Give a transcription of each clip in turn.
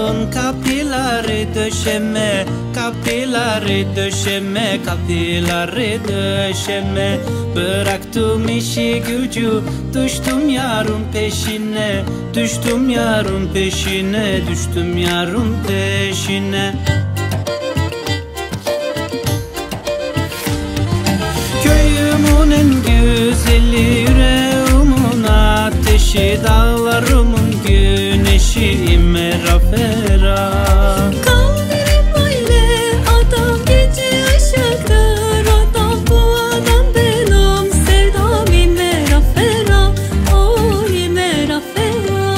Yolun kapıları döşeme, kapıları döşeme, kapıları döşeme. Bıraktım işi gücü, düştüm yarın peşine, düştüm yarın peşine, düştüm yarın peşine. Köyümün en güzeli, yüreğimin ateşi, dağlarımın güneşi, imera fera. Kaldırım böyle adam, gece ışıktır adam, bu adam benim sevdam, imera fera, oh imera fera.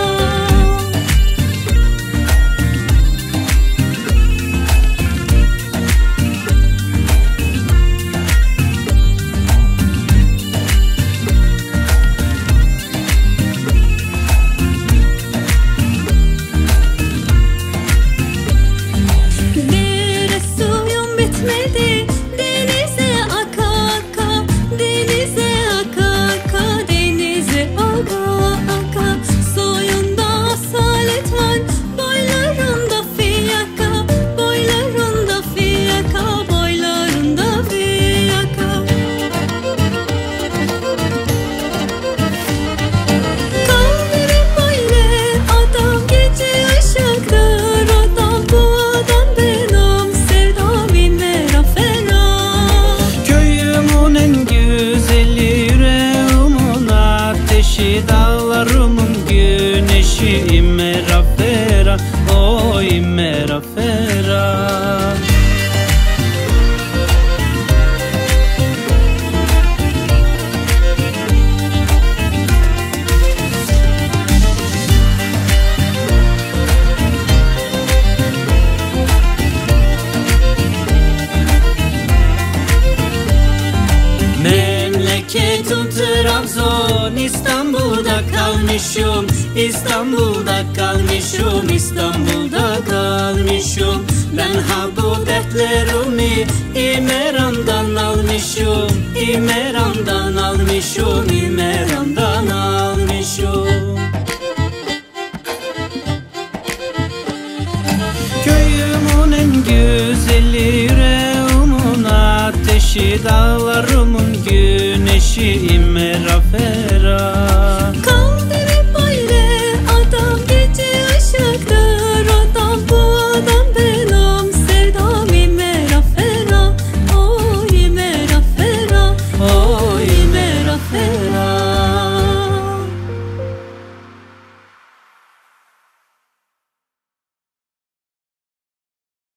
Bitmedi denize aka aka, denize aka aka, denize aka aka. Soyunda asalet var, boylarında fiyaka, boylarında fiyaka, boylarında fiyaka. Kaldırım böyle adam, gece ışıktır adam, bu adam benim sevdam, imera fera. Köyümün en güzeli, yüreğimin ateşi, dağlarımın güneşi, imera fera, oh imera fera. Memleketim Trabzon, İstanbul'da kalmışım, İstanbul'da kalmışım, İstanbul'da kalmışım. Ben ha bu dertlerimi İmeran'dan almışım, İmeran'dan almışım, İmeran'dan almışım. Köyümün en güzeli, yüreğimin ateşi, dağlarımın güneşi, imera fera.